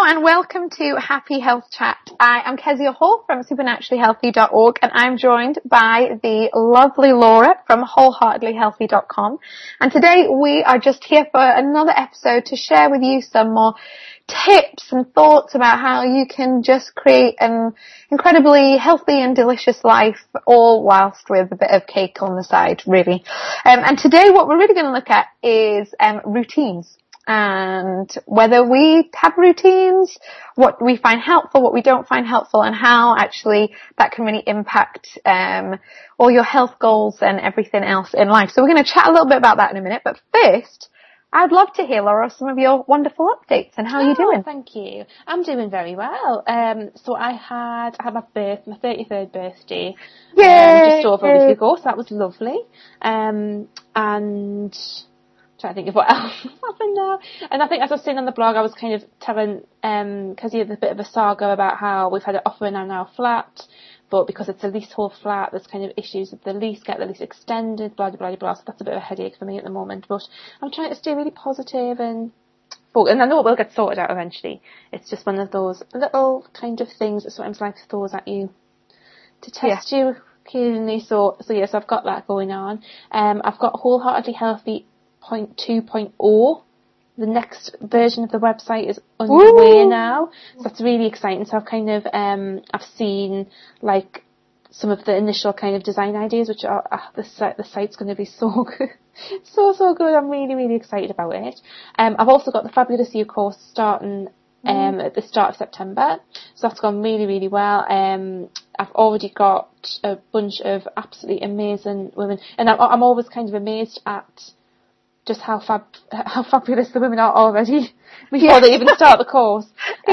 and welcome to Happy Health Chat. I am Kezia Hall from supernaturallyhealthy.org, and I'm joined by the lovely Laura from wholeheartedlyhealthy.com. And today we are just here for another episode to share with you some more tips and thoughts about how you can just create an incredibly healthy and delicious life, all whilst with a bit of cake on the side, really. And today what we're really going to look at is routines. And whether we have routines, what we find helpful, what we don't find helpful, and how actually that can really impact all your health goals and everything else in life. So we're going to chat a little bit about that in a minute. But first, I'd love to hear, Laura, some of your wonderful updates and how you're doing. Thank you. I'm doing very well. So I had my 33rd birthday just over a week ago, so that was lovely. And trying to think of what else happened now. And I think as I was saying on the blog, I was kind of telling Kezia a bit of a saga about how we've had an offer in our flat, but because it's a leasehold flat, there's kind of issues with the lease, get the lease extended, blah, blah, blah, blah. So that's a bit of a headache for me at the moment. But I'm trying to stay really positive and I know it will get sorted out eventually. It's just one of those little kind of things that sometimes life throws at you to test you occasionally. So yes, I've got that going on. I've got Wholeheartedly Healthy 2.0. The next version of the website is underway now, so that's really exciting. So I've kind of I've seen like some of the initial kind of design ideas, which are the site's going to be so good, so good. I'm really, really excited about it. I've also got the Fabulous You course starting at the start of September, so that's gone really, really well. I've already got a bunch of absolutely amazing women, and I'm always kind of amazed at just how fabulous the women are already before they even start the course.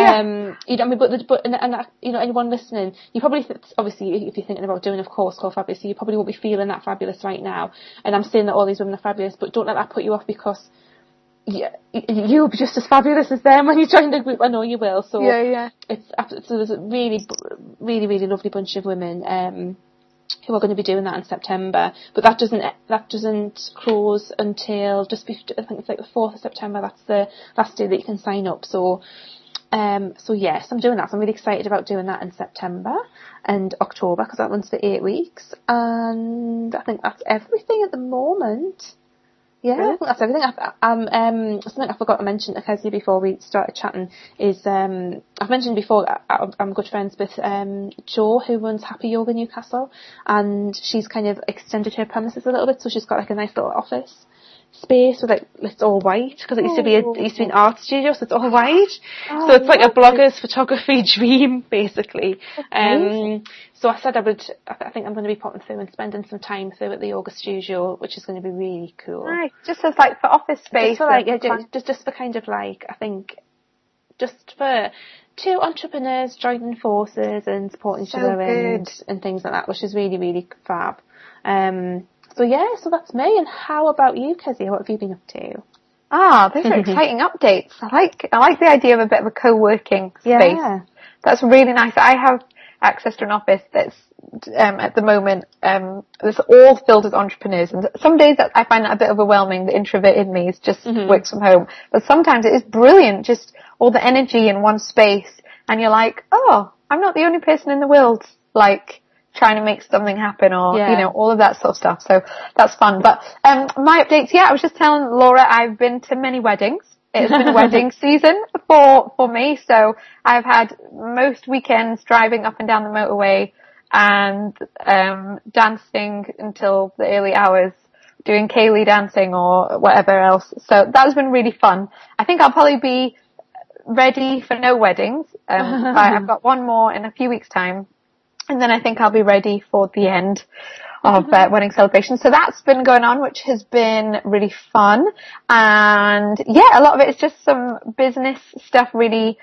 Anyone listening, you probably obviously if you're thinking about doing a course called Fabulous, you probably won't be feeling that fabulous right now. And I'm saying that all these women are fabulous, but don't let that put you off, because you'll be just as fabulous as them when you join the group. I know you will. So there's a really, really, really lovely bunch of women who are going to be doing that in September, but that doesn't close until I think it's like the 4th of September. That's the last day that you can sign up. So yes, I'm doing that. So I'm really excited about doing that in September and October, because that runs for 8 weeks. And I think that's everything at the moment. Yeah, I think that's everything. Something I forgot to mention to Kezia before we started chatting is I've mentioned before I'm good friends with Jo, who runs Happy Yoga Newcastle, and she's kind of extended her premises a little bit, so she's got like a nice little office space with like it's all white, because it used to be an art studio, so it's all white. So it's like a blogger's photography dream, basically. So I said I think I'm going to be popping through and spending some time through at the yoga studio, which is going to be really cool. Right, just as like for office space. Just for kind of like, I think, just for two entrepreneurs joining forces and supporting each other and things like that, which is really, really fab. So that's me. And how about you, Kezia? What have you been up to? Those are exciting updates. I like the idea of a bit of a co-working space. Yeah. That's really nice. I have access to an office that's at the moment it's all filled with entrepreneurs, and some days that I find that a bit overwhelming. The introvert in me is just works from home, but sometimes it is brilliant, just all the energy in one space, and you're like, oh, I'm not the only person in the world like trying to make something happen, or all of that sort of stuff. So that's fun. But my updates, I was just telling Laura, I've been to many weddings. It's been wedding season for me, so I've had most weekends driving up and down the motorway and dancing until the early hours, doing Kaylee dancing or whatever else. So that's been really fun. I think I'll probably be ready for no weddings. I've got one more in a few weeks' time, and then I think I'll be ready for the end of wedding celebration. So that's been going on, which has been really fun. And a lot of it is just some business stuff, really.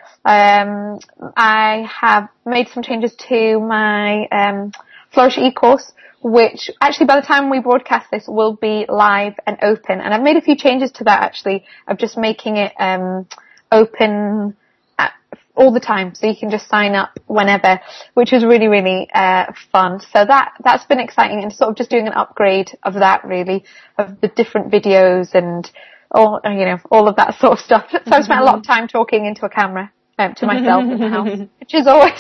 I have made some changes to my Flourish e-course, which actually by the time we broadcast this will be live and open. And I've made a few changes to that, actually, of just making it open all the time, so you can just sign up whenever, which is really, really fun. So that's been exciting, and sort of just doing an upgrade of that, really, of the different videos and all of that sort of stuff. So I've spent a lot of time talking into a camera to myself in the house, which is always,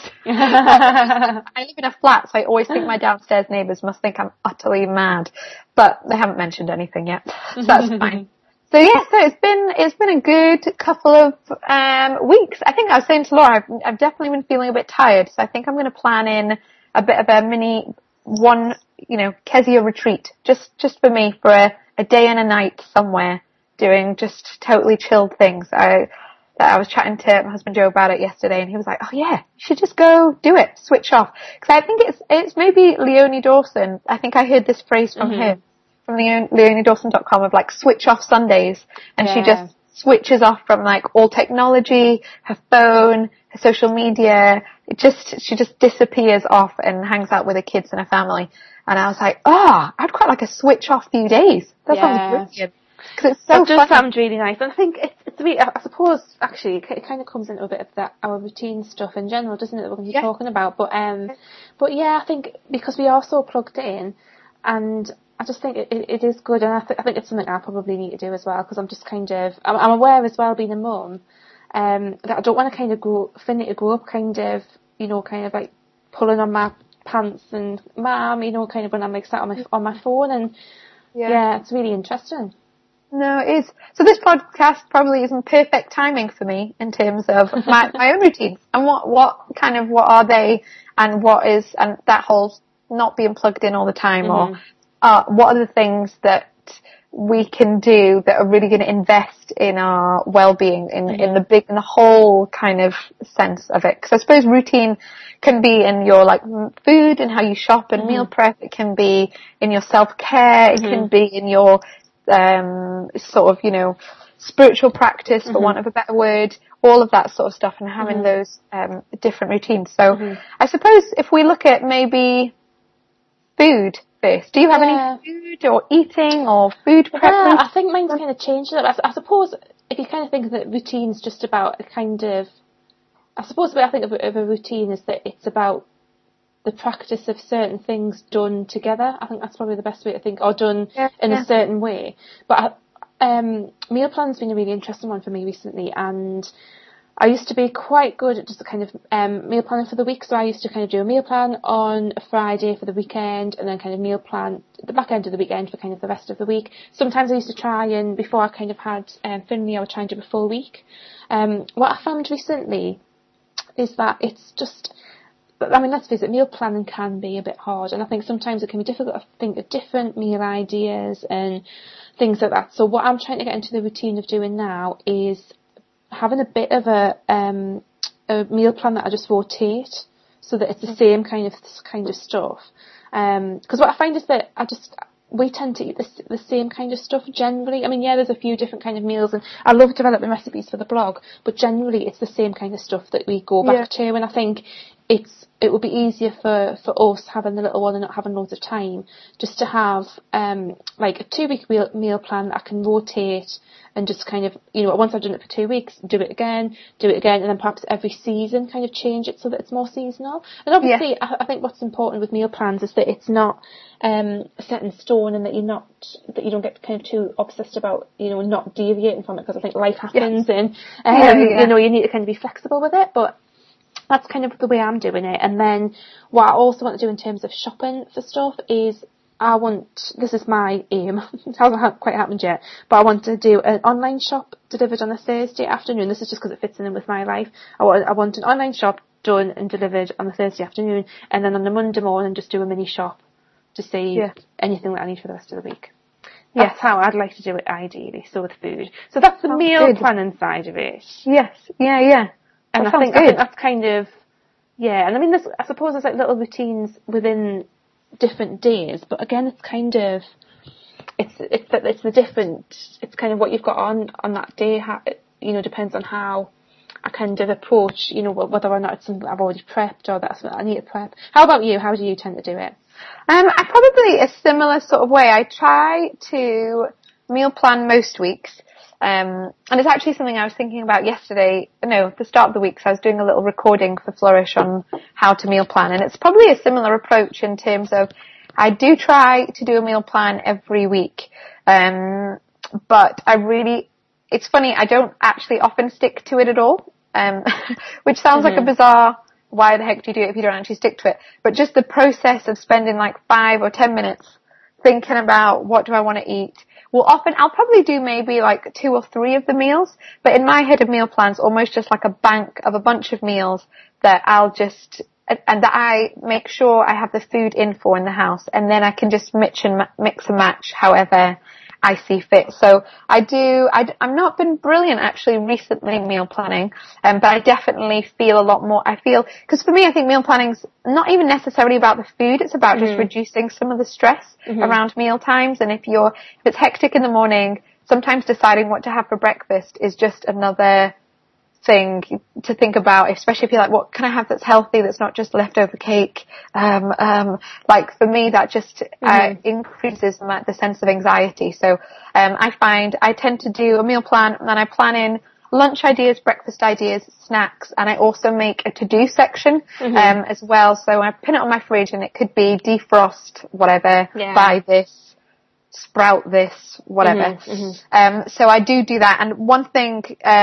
I live in a flat, so I always think my downstairs neighbours must think I'm utterly mad, but they haven't mentioned anything yet, so that's fine. So yeah, so it's been a good couple of weeks. I think I was saying to Laura, I've definitely been feeling a bit tired, so I think I'm going to plan in a bit of a mini one, Kezia retreat, just for me, for a day and a night somewhere, doing just totally chilled things. I was chatting to my husband Joe about it yesterday, and he was like, "Oh yeah, you should just go do it, switch off." Because I think it's maybe Leonie Dawson. I think I heard this phrase from him, from LeonieDawson.com, of like switch off Sundays, and she just switches off from like all technology, her phone, her social media. She just disappears off and hangs out with her kids and her family. And I was like, I'd quite like a switch off few days. That sounds brilliant. Because it's so fun. It does sound really nice. And I think it's really, I suppose, actually, it kind of comes into a bit of that, our routine stuff in general, doesn't it, that we're going to be talking about. But yeah, I think because we are so plugged in, and I just think it is good, and I think it's something I probably need to do as well, because I'm just kind of, I'm aware as well, being a mum, that I don't want to kind of grow up kind of, kind of like pulling on my pants and mom, kind of when I'm like sat on my phone, and yeah, it's really interesting. No, it is. So this podcast probably isn't perfect timing for me in terms of my own routines, and what are they, and and that whole not being plugged in all the time, or what are the things that we can do that are really going to invest in our well-being, in the whole kind of sense of it. Because I suppose routine can be in your like food and how you shop and meal prep. It can be in your self-care. It can be in your sort of, spiritual practice, for want of a better word, all of that sort of stuff, and having those different routines. So I suppose if we look at maybe food first, do you have any food or eating or food preference? I think mine's kind of changed. I suppose if you kind of think that routine's just about a kind of, I suppose the way I think of a routine is that it's about the practice of certain things done together. I think that's probably the best way to think, or done in a certain way. But meal plan's been a really interesting one for me recently, and I used to be quite good at just kind of meal planning for the week. So I used to kind of do a meal plan on a Friday for the weekend, and then kind of meal plan the back end of the weekend for kind of the rest of the week. Sometimes I used to try, and before I kind of had Finley, I would try and do a full week. What I found recently is that it's just, I mean, let's face it, meal planning can be a bit hard, and I think sometimes it can be difficult to think of different meal ideas and things like that. So what I'm trying to get into the routine of doing now is having a bit of a meal plan that I just rotate, so that it's the same kind of stuff. Because what I find is that we tend to eat the same kind of stuff generally. I mean, there's a few different kind of meals, and I love developing recipes for the blog, but generally it's the same kind of stuff that we go back to, and I think it would be easier for us having the little one and not having loads of time, just to have like a 2-week meal plan that I can rotate, and just kind of, once I've done it for 2 weeks, do it again, and then perhaps every season kind of change it so that it's more seasonal. And obviously I think what's important with meal plans is that it's not set in stone, and that you don't get kind of too obsessed about, not deviating from it, because I think life happens, and you need to kind of be flexible with it. But that's kind of the way I'm doing it. And then what I also want to do in terms of shopping for stuff is, this is my aim, it hasn't quite happened yet, but I want to do an online shop delivered on a Thursday afternoon. This is just because it fits in with my life. I want an online shop done and delivered on a Thursday afternoon, and then on the Monday morning just do a mini shop to see anything that I need for the rest of the week. That's how I'd like to do it ideally, so with food. So that's the meal planning side of it. Yes, yeah. And I think that's kind of, and I mean, I suppose there's like little routines within different days, but again, it's kind of, it's the different, it's kind of what you've got on that day, depends on how I kind of approach, whether or not it's something that I've already prepped or that's what I need to prep. How about you? How do you tend to do it? I probably a similar sort of way. I try to meal plan most weeks. And it's actually something I was thinking about yesterday, at the start of the week, so I was doing a little recording for Flourish on how to meal plan, and it's probably a similar approach in terms of, I do try to do a meal plan every week, but it's funny, I don't actually often stick to it at all. which sounds like a bizarre, why the heck do you do it if you don't actually stick to it? But just the process of spending like 5 or 10 minutes thinking about what do I want to eat. Well, often I'll probably do maybe like 2 or 3 of the meals, but in my head a meal plan's almost just like a bank of a bunch of meals that I'll just, and that I make sure I have the food in for in the house, and then I can just mix and match however I see fit. So I'm not been brilliant actually recently meal planning, but I definitely feel a lot more, because for me I think meal planning's not even necessarily about the food, it's about just reducing some of the stress around meal times. And if it's hectic in the morning, sometimes deciding what to have for breakfast is just another thing to think about, especially if you're like, what can I have that's healthy, that's not just leftover cake? Like for me, that just increases the sense of anxiety. So I find I tend to do a meal plan, and then I plan in lunch ideas, breakfast ideas, snacks, and I also make a to-do section as well. So I pin it on my fridge, and it could be defrost, whatever, buy this, sprout this, whatever. So I do that. And one thing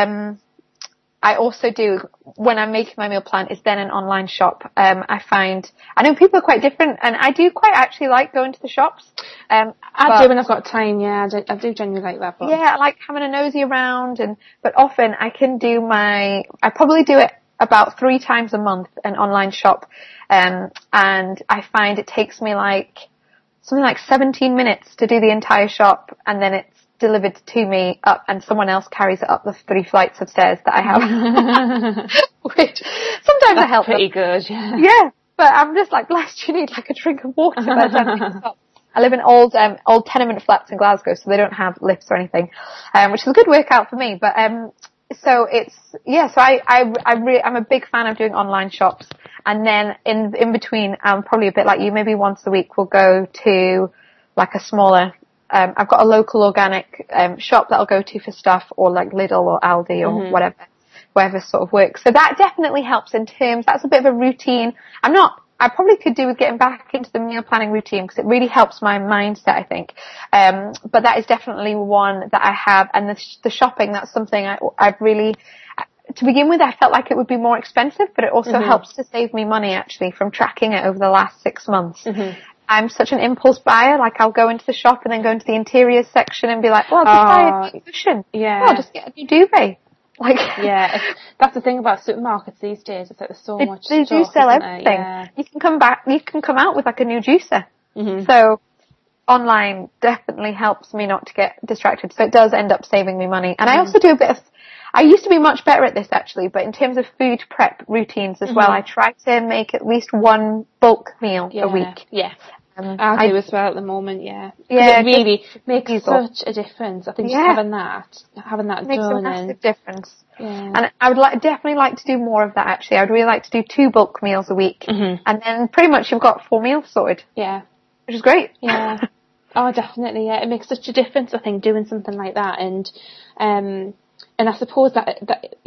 I also do when I'm making my meal plan is then an online shop. I know people are quite different, and I do quite actually like going to the shops. I do when I've got time, I do genuinely like that. But. Yeah, I like having a nosy around, but often I probably do it about 3 times a month, an online shop. And I find it takes me something like 17 minutes to do the entire shop, and then it's delivered to me up, and someone else carries it up the 3 flights of stairs that I have. Which sometimes I help pretty them. Good, yeah. Yeah, but I'm just like, blessed, you need like a drink of water by the time you stop. I live in old tenement flats in Glasgow, so they don't have lifts or anything, which is a good workout for me. But so I'm a big fan of doing online shops, and then in between, probably a bit like you, maybe once a week we'll go to like a smaller. I've got a local organic shop that I'll go to for stuff, or like Lidl or Aldi or whatever sort of works. So that definitely helps in terms. That's a bit of a routine. I probably could do with getting back into the meal planning routine, because it really helps my mindset, I think. But that is definitely one that I have. And the shopping, that's something I've really, to begin with, I felt like it would be more expensive, but it also helps to save me money actually from tracking it over the last 6 months. I'm such an impulse buyer. Like, I'll go into the shop and then go into the interiors section and be like, well, I'll just buy a new cushion. Yeah. Well, I'll just get a new duvet. Like, yeah, that's the thing about supermarkets these days. It's like there's so much they stuff, do sell isn't everything. Yeah. You can come out with like a new juicer. So online definitely helps me not to get distracted. So it does end up saving me money. And I also do I used to be much better at this actually, but in terms of food prep routines as well, I try to make at least 1 bulk meal a week. Yeah. I do as well at the moment, Yeah, it really makes such a difference. I think just having that makes done a massive difference. Yeah. And I would definitely like to do more of that actually. I'd really like to do 2 bulk meals a week, and then pretty much you've got 4 meals sorted. Yeah, which is great. Yeah. Oh, definitely. Yeah, it makes such a difference. I think doing something like that, and I suppose that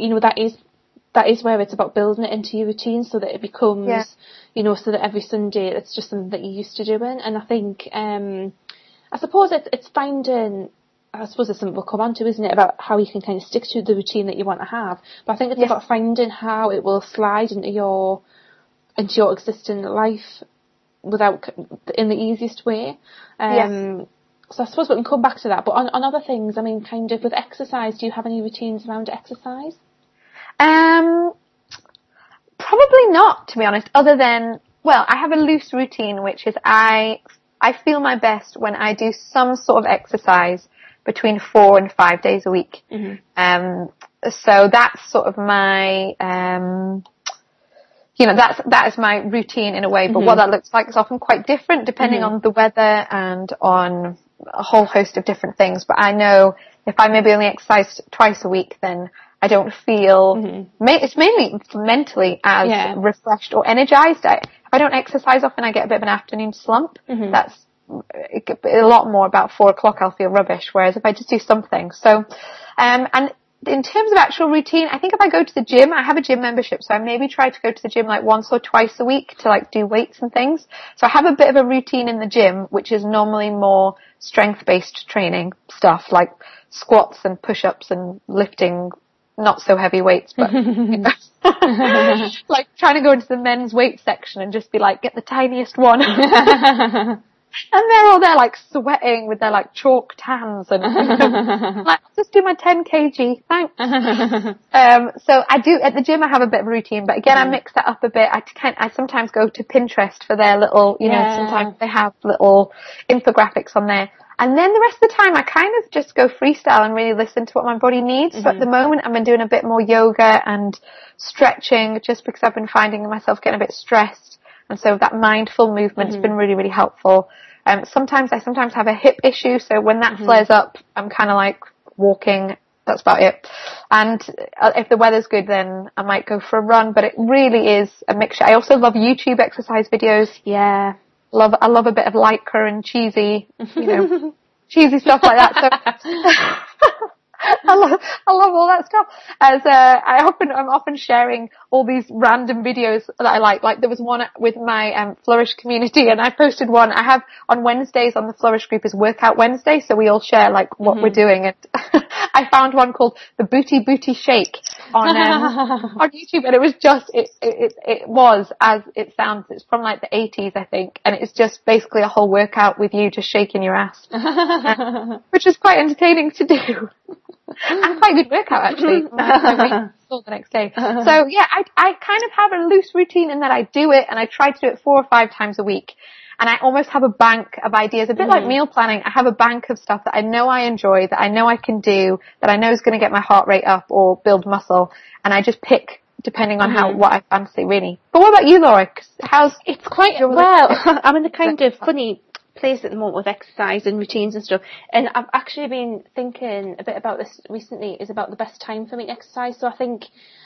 is where it's about building it into your routine, so that it becomes, so that every Sunday it's just something that you're used to doing. And I think, I suppose it's finding, I suppose it's something we'll come on to, isn't it, about how you can kind of stick to the routine that you want to have. But I think it's about finding how it will slide into your existing life in the easiest way. So I suppose we can come back to that. But on other things, I mean, kind of with exercise, do you have any routines around exercise? Probably not, to be honest, other than, well, I have a loose routine, which is I feel my best when I do some sort of exercise between 4 and 5 days a week. So that's sort of my, that is my routine in a way, but what that looks like is often quite different depending on the weather and on a whole host of different things. But I know if I maybe only exercise twice a week, then I don't feel, it's mainly mentally as refreshed or energized. If I don't exercise often, I get a bit of an afternoon slump. That's a lot more about 4 o'clock, I'll feel rubbish. Whereas if I just do something. So, and in terms of actual routine, I think if I go to the gym, I have a gym membership, so I maybe try to go to the gym like once or twice a week to like do weights and things. So I have a bit of a routine in the gym, which is normally more strength-based training stuff like squats and push-ups and lifting not so heavy weights, but you know, like trying to go into the men's weight section and just be like, get the tiniest one. And they're all there like sweating with their like chalk tans and like, just do my 10 kg, thanks. So I do, at the gym I have a bit of a routine, but again I mix that up a bit. I sometimes go to Pinterest for their little, you know, sometimes they have little infographics on there. And then the rest of the time I kind of just go freestyle and really listen to what my body needs. So at the moment I've been doing a bit more yoga and stretching just because I've been finding myself getting a bit stressed. And so that mindful movement has been really, really helpful. Sometimes I have a hip issue, so when that flares up, I'm kind of like walking. That's about it. And if the weather's good, then I might go for a run. But it really is a mixture. I also love YouTube exercise videos. Yeah, I love a bit of lycra and cheesy, you know, cheesy stuff like that. So. I love all that stuff. I'm often sharing all these random videos that I like. Like there was one with my Flourish community, and I posted one. I have on Wednesdays on the Flourish group is Workout Wednesday, so we all share like what we're doing. And I found one called the Booty Shake on YouTube, and it was just it was as it sounds. It's from like the 80s, I think, and it's just basically a whole workout with you just shaking your ass, which is quite entertaining to do. And quite a good workout actually. The next day. So yeah, I kind of have a loose routine in that I do it, and I try to do it 4 or 5 times a week. And I almost have a bank of ideas, a bit like meal planning. I have a bank of stuff that I know I enjoy, that I know I can do, that I know is going to get my heart rate up or build muscle. And I just pick depending on what I fancy, really. But what about you, Laura? It's quite, well, I'm in the kind of funny place at the moment with exercise and routines and stuff, and I've actually been thinking a bit about this recently, is about the best time for me to exercise. So I think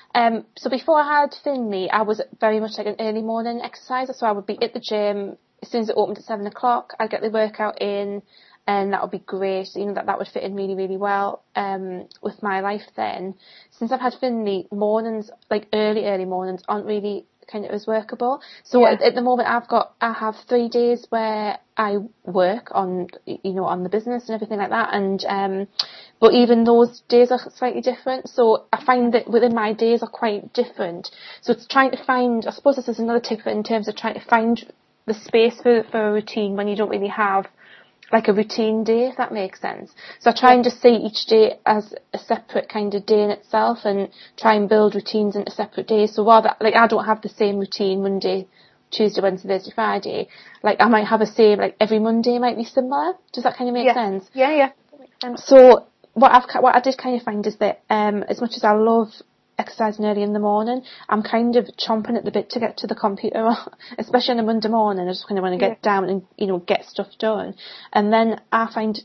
so before I had Finley, I was very much like an early morning exerciser, so I would be at the gym as soon as it opened at 7 o'clock. I'd get the workout in, and that would be great. You know, that would fit in really, really well with my life then. Since I've had Finley, mornings, like early mornings, aren't really kind of as workable. So at the moment I have 3 days where I work on, you know, on the business and everything like that, and but even those days are slightly different. So I find that within my days are quite different. So it's trying to find, I suppose this is another tip in terms of trying to find the space for a routine when you don't really have like a routine day, if that makes sense. So I try and just see each day as a separate kind of day in itself, and try and build routines into separate days. So rather, like, I don't have the same routine Monday, Tuesday, Wednesday, Thursday, Friday. Like, I might have a same, like, every Monday might be similar. Does that kind of make sense? Yeah. That makes sense. So what I did kind of find is that as much as I love exercising early in the morning, I'm kind of chomping at the bit to get to the computer, especially on a Monday morning. I just kind of want to get down and, you know, get stuff done. And then I find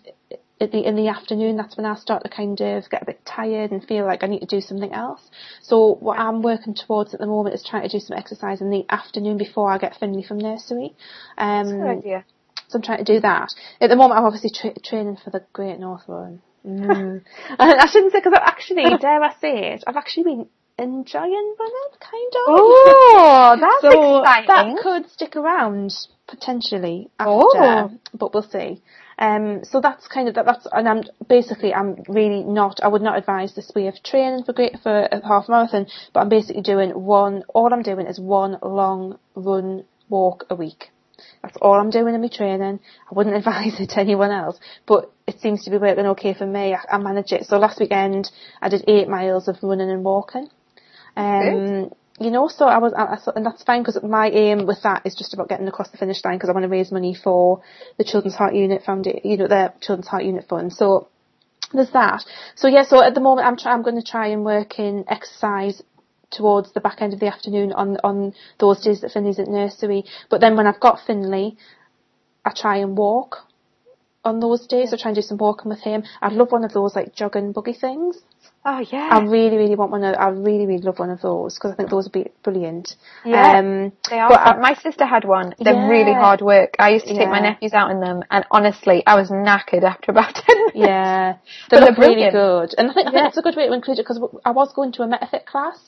in the afternoon, that's when I start to kind of get a bit tired and feel like I need to do something else. So what I'm working towards at the moment is trying to do some exercise in the afternoon before I get Finley from nursery. That's a good idea. So I'm trying to do that. At the moment, I'm obviously training for the Great North Run. I shouldn't say, because I've actually, dare I say it, I've actually been enjoying running, kind of. Oh, that's exciting. That could stick around potentially after, but we'll see. So that's kind of that's, and I'm really not. I would not advise this way of training for a half marathon, but I'm basically doing all I'm doing is one long run walk a week. That's all I'm doing in my training. I wouldn't advise it to anyone else, but it seems to be working okay for me. I manage it. So last weekend I did 8 miles of running and walking. You know, so and that's fine, because my aim with that is just about getting across the finish line, because I want to raise money for the Children's Heart Unit Foundation, you know, the Children's Heart Unit Fund. So there's that. So yeah, so at the moment I'm going to try and work in exercise towards the back end of the afternoon on those days that Finley's at nursery. But then when I've got Finley, I try and walk on those days. I try and do some walking with him. I'd love one of those like jogging buggy things. Oh yeah. I really, really want one. I really, really love one of those, because I think those would be brilliant. Yeah, they are. My sister had one. They're really hard work. I used to take my nephews out in them, and honestly, I was knackered after about 10 minutes. Yeah, they look really good, and I think it's a good way to include it, because I was going to a MetaFit class,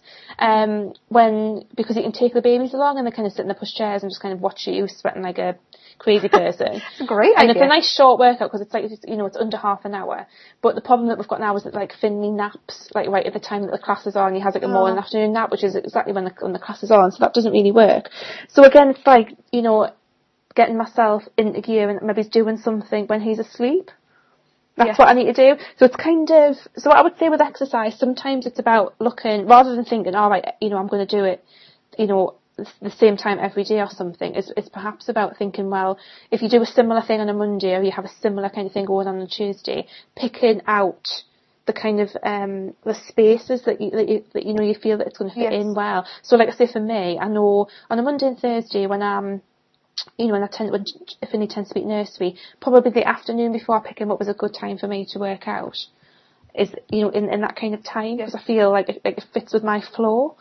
because you can take the babies along, and they kind of sit in the push chairs and just kind of watch you sweating like a crazy person. It's a great idea. And it's a nice short workout, because it's like, you know, it's under half an hour. But the problem that we've got now is that like Finley naps naps like right at the time that the classes are, and he has like a morning and afternoon nap, which is exactly when the classes are on, so that doesn't really work. So again, it's like, you know, getting myself into gear and maybe doing something when he's asleep. That's what I need to do. So it's kind of, so what I would say with exercise, sometimes it's about looking, rather than thinking, all right, you know, I'm going to do it, you know, the same time every day or something. It's perhaps about thinking, well, if you do a similar thing on a Monday, or you have a similar kind of thing going on Tuesday, picking out the kind of the spaces that you know you feel that it's going to fit in well. So like I say, for me, I know on a Monday and Thursday when I'm, you know, when Finley tends to be at nursery, probably the afternoon before I pick him up was a good time for me to work out. Is, you know, in that kind of time, because I feel like it fits with my flow.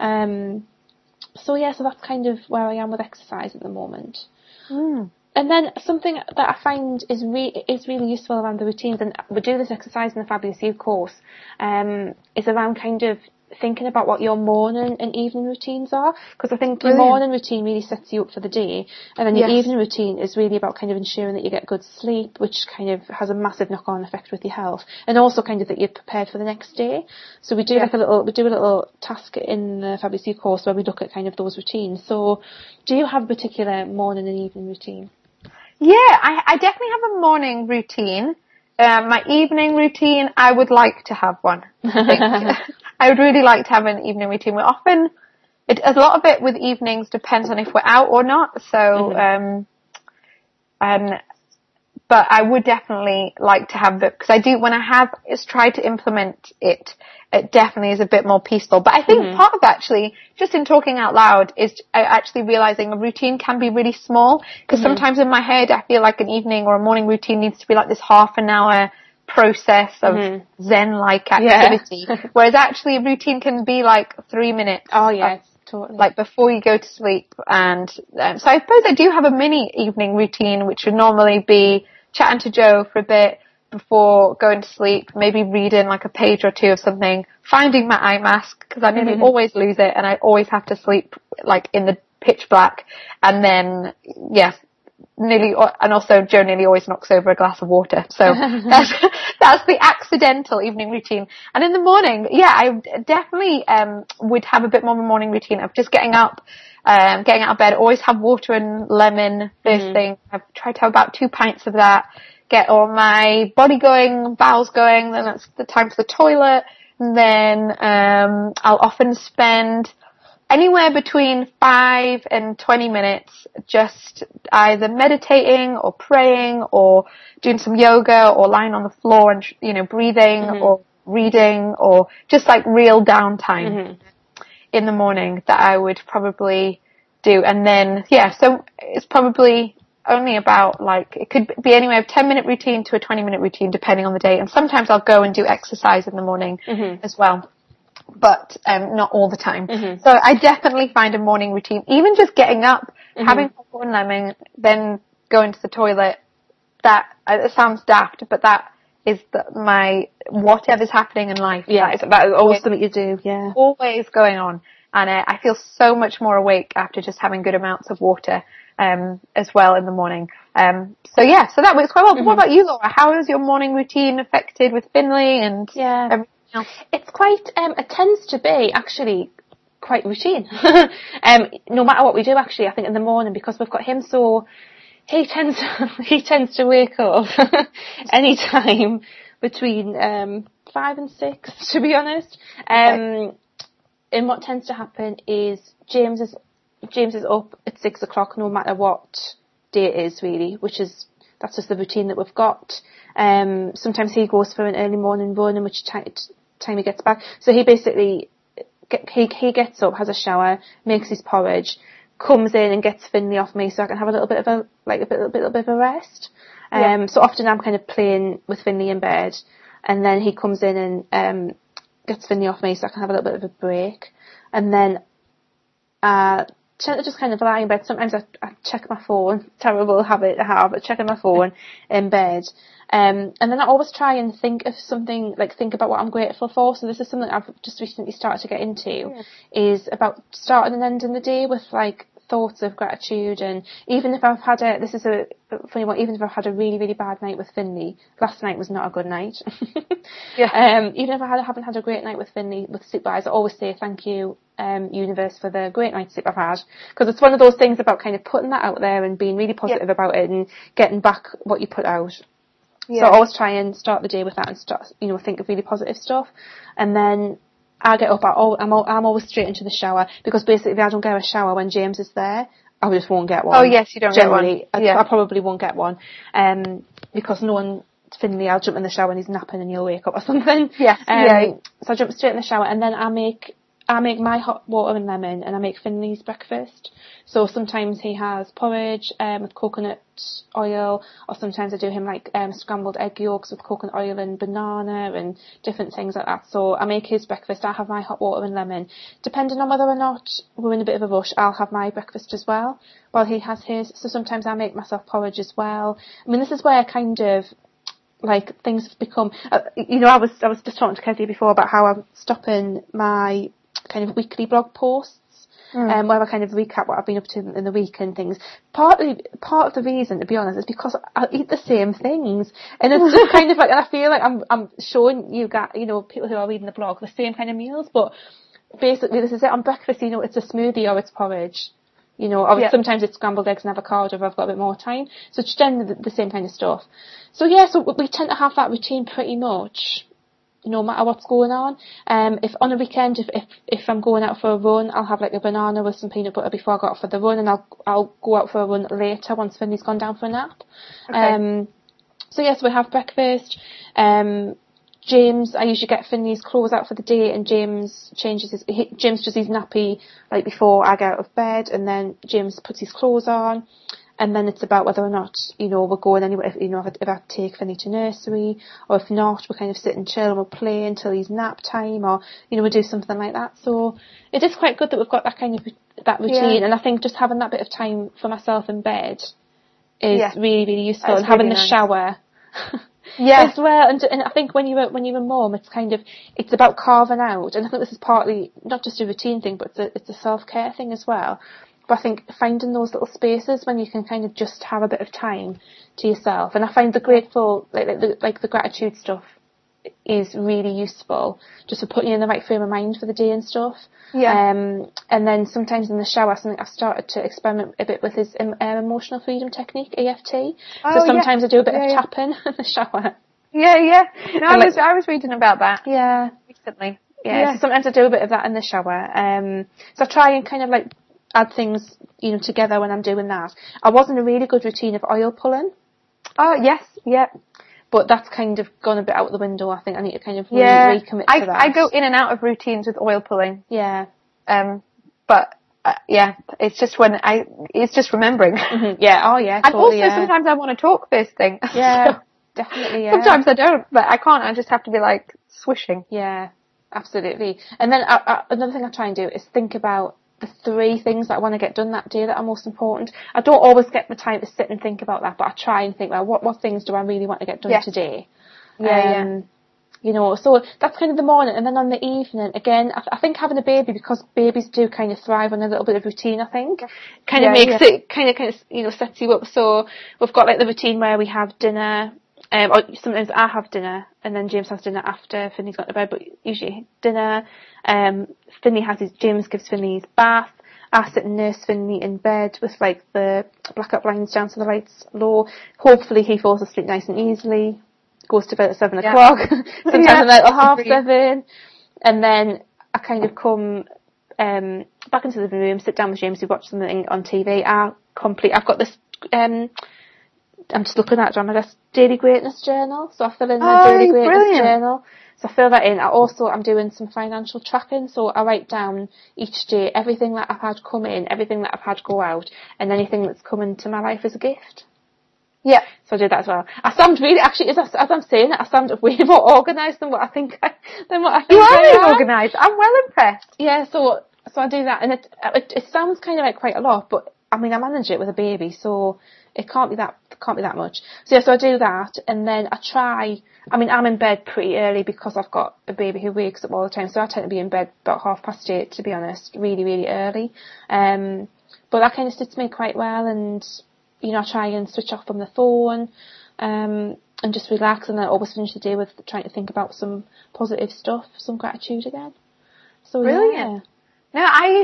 So that's kind of where I am with exercise at the moment. And then something that I find is really useful around the routines, and we do this exercise in the Fabulous You course, is around kind of thinking about what your morning and evening routines are, because I think your morning routine really sets you up for the day, and then your evening routine is really about kind of ensuring that you get good sleep, which kind of has a massive knock-on effect with your health, and also kind of that you're prepared for the next day. So we do a little task in the Fabulous You course where we look at kind of those routines. So do you have a particular morning and evening routine? Yeah, I definitely have a morning routine. My evening routine, I would like to have one. I think. I would really like to have an evening routine. A lot of it with evenings depends on if we're out or not. So, but I would definitely like to have it, because when I have tried to implement it, it definitely is a bit more peaceful. But I think part of actually, just in talking out loud, is actually realizing a routine can be really small, because sometimes in my head I feel like an evening or a morning routine needs to be like this half an hour process of Zen-like activity, whereas actually a routine can be like 3 minutes. Oh yes, totally. Like before you go to sleep. And so I suppose I do have a mini evening routine, which would normally be chatting to Joe for a bit before going to sleep, maybe reading like a page or two of something, finding my eye mask, because I nearly always lose it, and I always have to sleep like in the pitch black, and then and also Joe nearly always knocks over a glass of water. So that's the accidental evening routine. And in the morning, I definitely would have a bit more of a morning routine of just getting out of bed. Always have water and lemon first thing. I've tried to have about 2 pints of that. Get all my body going, bowels going, then that's the time for the toilet. And then I'll often spend anywhere between 5 and 20 minutes just either meditating or praying or doing some yoga or lying on the floor and, you know, breathing or reading, or just like real downtime in the morning that I would probably do. And then, so it's probably only about like, it could be anywhere of 10-minute routine to a 20-minute routine depending on the day. And sometimes I'll go and do exercise in the morning as well. But not all the time. So I definitely find a morning routine, even just getting up, having coffee and lemon, then going to the toilet. That it sounds daft, but that is my whatever's happening in life. Yeah, that is always something you do. Yeah, always going on, and I feel so much more awake after just having good amounts of water as well in the morning. So that works quite well. But what about you, Laura? How is your morning routine affected with Finley and everything? It's quite, it tends to be actually quite routine. No matter what we do, actually, I think in the morning, because we've got him, so he tends to wake up any time between 5 and 6, to be honest. And what tends to happen is James is up at 6 o'clock no matter what day it is, really, that's just the routine that we've got. Sometimes he goes for an early morning run, in which time he gets back. So he basically he gets up, has a shower, makes his porridge, comes in and gets Finley off me, so I can have a little bit of a rest. So often I'm kind of playing with Finley in bed, and then he comes in and gets Finley off me, so I can have a little bit of a break. And then tend to just kind of lie in bed. Sometimes I check my phone. Terrible habit to have, but checking my phone in bed. And then I always try and think of something, like think about what I'm grateful for. So this is something I've just recently started to get into, is about starting and ending the day with like thoughts of gratitude. And even if I've had this is a funny one, even if I've had a really, really bad night with Finley, last night was not a good night. Even if I haven't had a great night with Finley, with sleep-wise, I always say thank you, universe, for the great night's sleep I've had. Because it's one of those things about kind of putting that out there and being really positive about it and getting back what you put out. So I always try and start the day with that and start, think of really positive stuff. And then I get up, I'm always straight into the shower, because basically if I don't get a shower when James is there, I just won't get one. Oh yes, you don't Generally, get one. I probably won't get one. Because no one, Finley, I'll jump in the shower when he's napping and he'll wake up or something. Yes. So I jump straight in the shower, and then I make my hot water and lemon, and I make Finley's breakfast. So sometimes he has porridge with coconut oil, or sometimes I do him like scrambled egg yolks with coconut oil and banana and different things like that. So I make his breakfast, I have my hot water and lemon. Depending on whether or not we're in a bit of a rush, I'll have my breakfast as well while he has his. So sometimes I make myself porridge as well. I mean, this is where kind of like things have become, I was just talking to Kezia before about how I'm stopping my kind of weekly blog posts, where I kind of recap what I've been up to in the week and things. Part of the reason, to be honest, is because I eat the same things, and it's just kind of like, and I feel like I'm showing you guys, people who are reading the blog, the same kind of meals, but basically this is it. On breakfast, it's a smoothie or it's porridge, or sometimes it's scrambled eggs and avocado if I've got a bit more time. So it's generally the same kind of stuff. So so we tend to have that routine pretty much, no matter what's going on. If on a weekend, if I'm going out for a run, I'll have like a banana with some peanut butter before I go out for the run, and I'll go out for a run later once Finley's gone down for a nap. Okay. So we have breakfast. James, I usually get Finley's clothes out for the day, and James James does his nappy like before I get out of bed, and then James puts his clothes on. And then it's about whether or not, we're going anywhere, if I take Finley to nursery, or if not, we'll kind of sit and chill and we'll play until he's nap time, or, we'll do something like that. So it is quite good that we've got that kind of, that routine. And I think just having that bit of time for myself in bed is really, really useful. That's and having the shower as well. And I think when you're a mum, it's kind of, it's about carving out. And I think this is partly not just a routine thing, but it's a self-care thing as well. But I think finding those little spaces when you can kind of just have a bit of time to yourself, and I find the grateful, like the gratitude stuff, is really useful just for putting you in the right frame of mind for the day and stuff. And then sometimes in the shower, something I've started to experiment a bit with is emotional freedom technique, EFT. So sometimes I do a bit of tapping in the shower. No, I was reading about that. Recently. So sometimes I do a bit of that in the shower. So I try and kind of like add things, together when I'm doing that. I was in a really good routine of oil pulling. Oh, yes, But that's kind of gone a bit out the window. I think I need to kind of recommit to that. I go in and out of routines with oil pulling. But it's just it's just remembering. Mm-hmm. And also sometimes I want to talk first thing. Definitely, Sometimes I don't, but I can't. I just have to be like swishing. Yeah, absolutely. And then another thing I try and do is think about the 3 things that I want to get done that day that are most important. I don't always get the time to sit and think about that, but I try and think, well, what things do I really want to get done today? So that's kind of the morning. And then on the evening, again, I think having a baby, because babies do kind of thrive on a little bit of routine, I think, kind of makes it kind of sets you up. So we've got like the routine where we have dinner, or sometimes I have dinner and then James has dinner after Finley's got to bed, but usually dinner. James gives Finley his bath. I sit and nurse Finley in bed with like the blackout blinds down so the lights low. Hopefully he falls asleep nice and easily. Goes to bed at 7 o'clock. Sometimes I'm like 7:30. And then I kind of come back into the living room, sit down with James, we watch something on TV. I've got this I'm just looking at it on my Daily Greatness Journal. So I fill in my Daily Greatness Journal. So I fill that in. I'm doing some financial tracking. So I write down each day everything that I've had come in, everything that I've had go out, and anything that's come into my life as a gift. So I do that as well. I sound really, actually, as I'm saying it, I sound way more organised than what I think You are really organised. I'm well impressed. So I do that, and it sounds kind of like quite a lot, but I mean, I manage it with a baby, so it can't be that much. So I do that, and then I'm in bed pretty early because I've got a baby who wakes up all the time, so I tend to be in bed about 8:30, to be honest, really, really early. But that kind of suits me quite well, and, you know, I try and switch off from the phone, and just relax, and then I always finish the day with trying to think about some positive stuff, some gratitude again. So, brilliant. Yeah. No,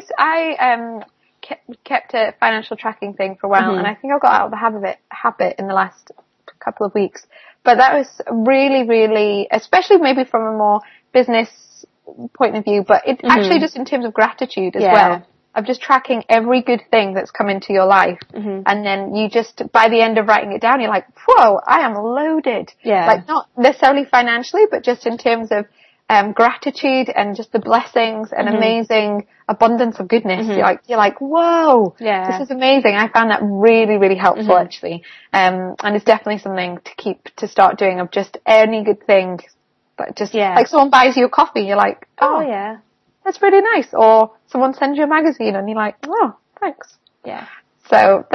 I kept a financial tracking thing for a while, and I think I got out of the habit in the last couple of weeks. But that was really, really, especially maybe from a more business point of view, but it actually just in terms of gratitude as well, of just tracking every good thing that's come into your life. And then you just, by the end of writing it down, you're like, whoa, I am loaded. Yeah. Like not necessarily financially, but just in terms of gratitude and just the blessings and amazing abundance of goodness. You're like, whoa, this is amazing. I found that really, really helpful actually. And it's definitely something to start doing, of just any good thing, but just like someone buys you a coffee, you're like, oh yeah, that's really nice. Or someone sends you a magazine and you're like, oh, thanks. Yeah. So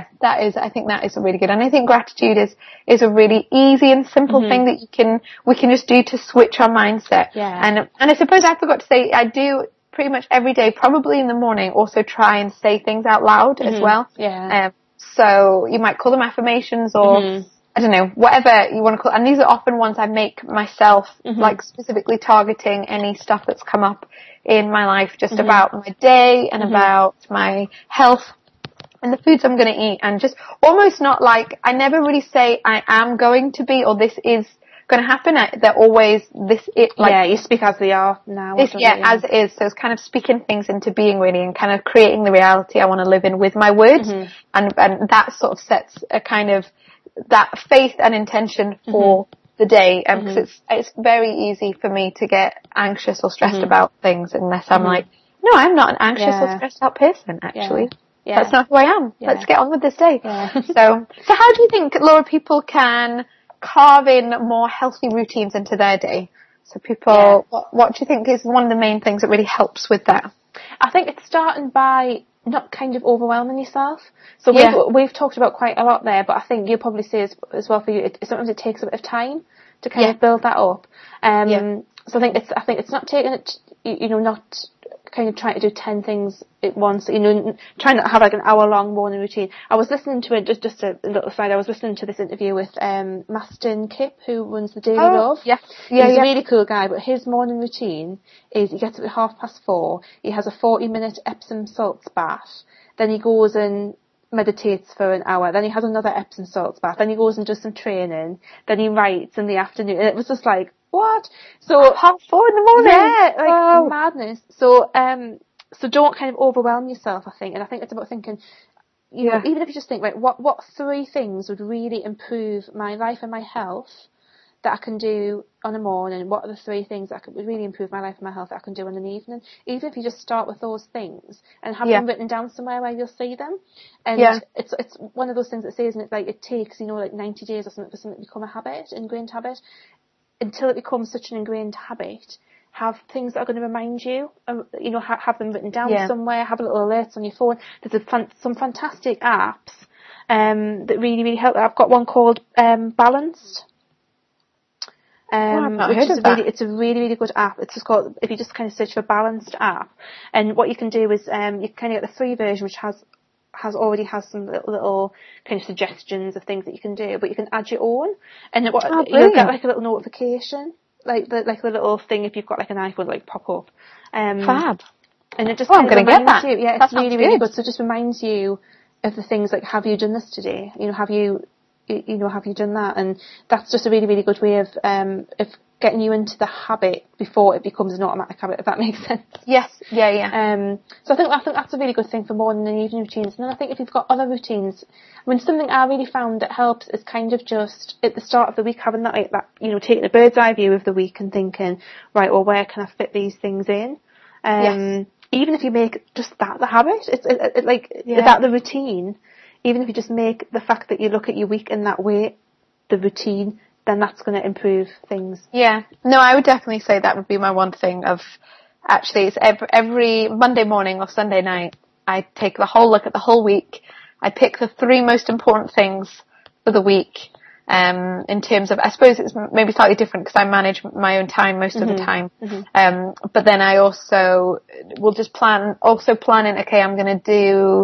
I think that is really good. And I think gratitude is a really easy and simple thing that we can just do to switch our mindset. Yeah. And I suppose I forgot to say, I do pretty much every day, probably in the morning, also try and say things out loud as well. Yeah. So you might call them affirmations or I don't know, whatever you want to call it. And these are often ones I make myself, like specifically targeting any stuff that's come up in my life, just about my day and about my health and the foods I'm going to eat, and just almost not like, I never really say I am going to be, or this is going to happen. They're always this it. Like, you speak as they are now. As it is. So it's kind of speaking things into being really, and kind of creating the reality I want to live in with my words. And that sort of sets a kind of that faith and intention for the day. Because it's very easy for me to get anxious or stressed about things unless I'm like, no, I'm not an anxious or stressed out person actually. Yeah. That's not who I am. Let's get on with this day. So how do you think, Laura, people can carve in more healthy routines into their day? So people, what do you think is one of the main things that really helps with that? I think it's starting by not kind of overwhelming yourself. So we've talked about quite a lot there, but I think you'll probably say as well for you, sometimes it takes a bit of time to kind of build that up. So I think it's not taking it, not kind of trying to do 10 things at once, trying to have like an hour-long morning routine. I was listening to it, just a little side, I was listening to this interview with Mastin Kipp, who runs the Daily Love. He's a really cool guy, but his morning routine is he gets up at 4:30, he has a 40-minute Epsom salts bath, then he goes and meditates for an hour, then he has another Epsom salts bath, then he goes and does some training, then he writes in the afternoon, and it was just like, what? So 4:30 in the morning. Yeah, madness. So don't kind of overwhelm yourself, I think. And I think it's about thinking, even if you just think, right, what 3 things would really improve my life and my health that I can do on a morning? What are the 3 things that would really improve my life and my health that I can do in an evening? Even if you just start with those things and have them written down somewhere where you'll see them. And it's one of those things that says, and it's like it takes, like 90 days or something for something to become a habit, ingrained habit. Until it becomes such an ingrained habit, have things that are going to remind you, have them written down somewhere, have little alerts on your phone. There's some fantastic apps that really, really help. I've got one called Balanced. It's a really, really good app. It's just called, if you just kind of search for Balanced app, and what you can do is you kind of get the free version, which already has some little kind of suggestions of things that you can do, but you can add your own, and you'll get like a little notification, like the little thing if you've got like an iPhone, like pop up. Fab. And it just I'm going to get that. You. Yeah, it's really, really good. So it just reminds you of the things like, have you done this today? Have you done that? And that's just a really, really good way of getting you into the habit before it becomes an automatic habit, if that makes sense. Yes, yeah. So I think that's a really good thing for morning and evening routines. And then I think if you've got other routines, something I really found that helps is kind of just at the start of the week having that taking a bird's eye view of the week and thinking, right, well, where can I fit these things in? Even if you make just that the habit, it's that the routine. Even if you just make the fact that you look at your week in that way, the routine, then that's going to improve things. Yeah. No, I would definitely say that would be my one thing of, actually, it's every Monday morning or Sunday night, I take the whole look at the whole week. I pick the 3 most important things for the week, in terms of, I suppose it's maybe slightly different because I manage my own time most of the time. But then I also will just plan in, okay, I'm going to do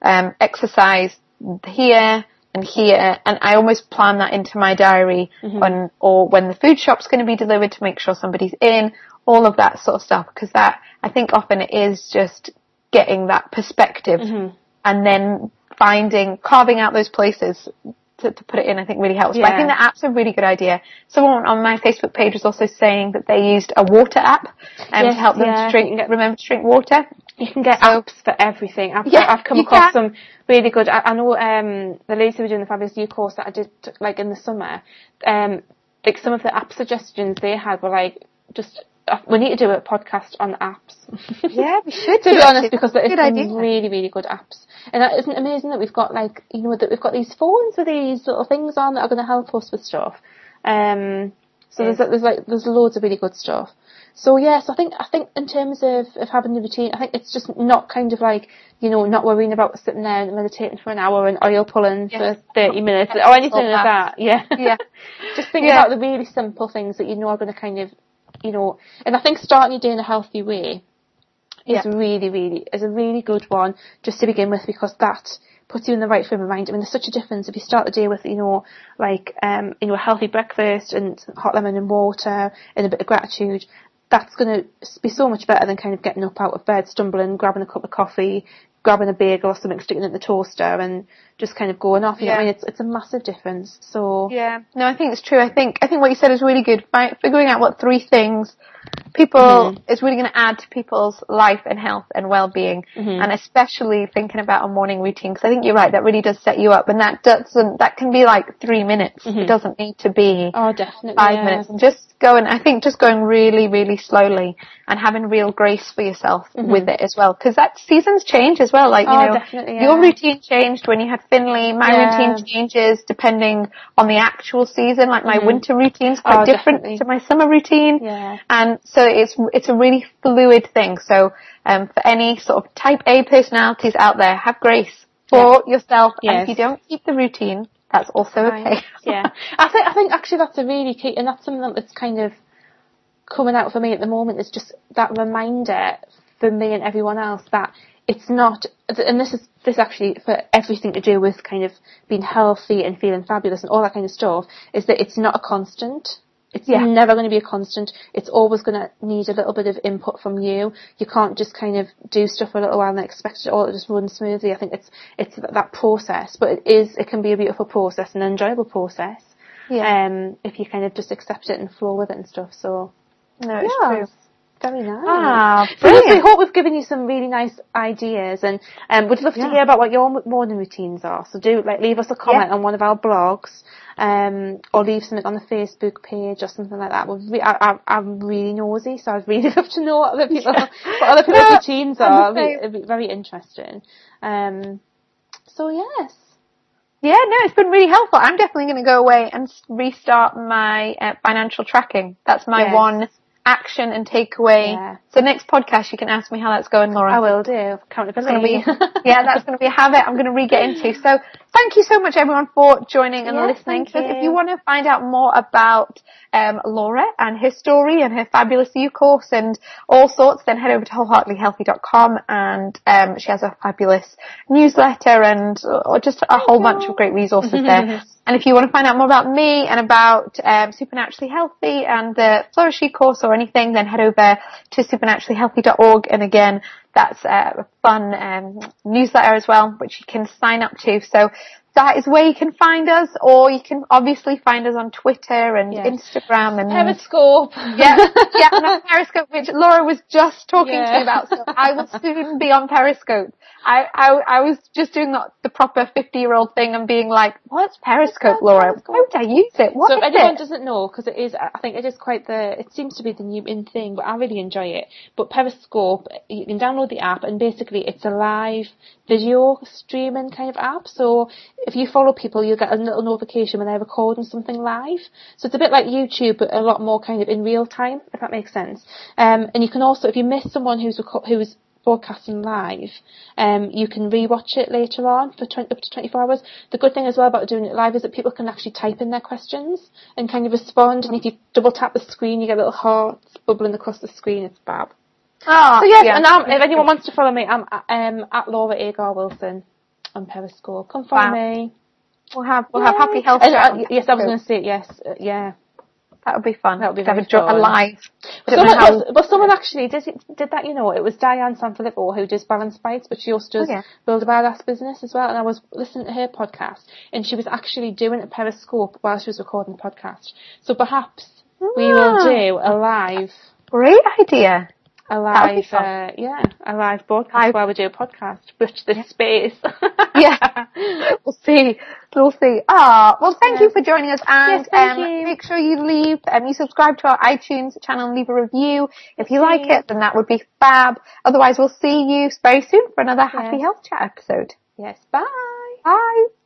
exercise here and here, and I almost plan that into my diary when the food shop's going to be delivered to make sure somebody's in, all of that sort of stuff, because that, I think often it is just getting that perspective and then carving out those places to put it in, I think really helps. But I think the app's a really good idea. Someone on my Facebook page was also saying that they used a water app to help them to remember to drink water. You can get apps for everything. I've come across some really good. I know the ladies who were doing the Fabulous You course that I did like in the summer. Like some of the app suggestions they had were like just. We need to do a podcast on apps. Yeah, we should. To be honest, because there is some really, really good apps. And isn't it amazing that we've got that we've got these phones with these little things on that are going to help us with stuff. So there's loads of really good stuff. So yes, I think in terms of having the routine, I think it's just not kind of like, not worrying about sitting there and meditating for an hour and oil pulling for 30 minutes or anything like that. Yeah. Yeah. Just think about the really simple things that are going to kind of, and I think starting your day in a healthy way is a really good one just to begin with, because that puts you in the right frame of mind. I mean, there's such a difference if you start the day with, a healthy breakfast and hot lemon and water and a bit of gratitude. That's going to be so much better than kind of getting up out of bed, stumbling, grabbing a cup of coffee, grabbing a bagel or something, sticking it in the toaster and just kind of going off. You know what I mean? It's a massive difference. So yeah, no, I think it's true. I think what you said is really good. Figuring out what 3 things is really going to add to people's life and health and well-being, and especially thinking about a morning routine, because I think you're right, that really does set you up, and that can be like 3 minutes. It doesn't need to be 5 minutes. And just going really, really slowly and having real grace for yourself with it as well, because that seasons change as well. Like your routine changed when you had Finley. My routine changes depending on the actual season. Like my winter routine's quite different to my summer routine, and so it's a really fluid thing. So for any sort of type A personalities out there, have grace for yourself, and if you don't keep the routine, that's also okay. I think actually that's a really key, and that's something that's kind of coming out for me at the moment, is just that reminder for me and everyone else that it's not, and this actually for everything to do with kind of being healthy and feeling fabulous and all that kind of stuff, is that it's not a constant. It's never going to be a constant. It's always going to need a little bit of input from you. You can't just kind of do stuff for a little while and expect it all to just run smoothly. I think it's that process, but it can be a beautiful process, an enjoyable process. If you kind of just accept it and flow with it and stuff. So no, it's true. Very nice. So we hope we've given you some really nice ideas, and we'd love to hear about what your morning routines are. So do leave us a comment on one of our blogs, or leave something on the Facebook page or something like that. I'm really nosy, so I'd really love to know what other people's routines are. It'd be very interesting. So yes. Yeah, no, it's been really helpful. I'm definitely going to go away and restart my financial tracking. That's my one action and takeaway. So next podcast you can ask me how that's going, Laura. I will do. Accountability. That's going to be a habit I'm going to re-get into. So thank you so much everyone for joining and listening. So if you want to find out more about Laura and her story and her Fabulous You course and all sorts, then head over to wholeheartedlyhealthy.com, and she has a fabulous newsletter and just a whole bunch of great resources there. And if you want to find out more about me and about Supernaturally Healthy and the Flourish You course or anything, then head over to supernaturallyhealthy.org. And again, that's a fun newsletter as well, which you can sign up to. So that is where you can find us, or you can obviously find us on Twitter and Instagram and Periscope. And Periscope, which Laura was just talking to me about. So I will soon be on Periscope. I was just doing the proper 50-year-old thing and being like, what's Periscope, Laura? Why would I use it? What so is if anyone it? doesn't know, because I think it is quite it seems to be the new in thing, but I really enjoy it. But Periscope, you can download the app, and basically it's a live video streaming kind of app. So if you follow people, you'll get a little notification when they're recording something live. So it's a bit like YouTube, but a lot more kind of in real time, if that makes sense. And you can also, if you miss someone who's broadcasting live, you can rewatch it later on for up to 24 hours. The good thing as well about doing it live is that people can actually type in their questions and kind of respond. And if you double tap the screen, you get little hearts bubbling across the screen. It's fab. So yes, and if anyone wants to follow me, I'm at Laura Agar Wilson. on Periscope. Come follow me. We'll have happy health chat. Yes, I was going to say yes. Yeah. That would be fun. That would be have fun. A live. Someone actually did that. It was Diane Sanfilippo who does Balance Bites, but she also does Build a Badass Business as well. And I was listening to her podcast, and she was actually doing a Periscope while she was recording the podcast. So perhaps we will do a live. Great idea. A live broadcast while we do a podcast. Watch this space. Yeah. We'll see. Well, thank you for joining us, and make sure you subscribe to our iTunes channel and leave a review. If you like it, then that would be fab. Otherwise, we'll see you very soon for another Happy Health Chat episode. Yes, bye. Bye.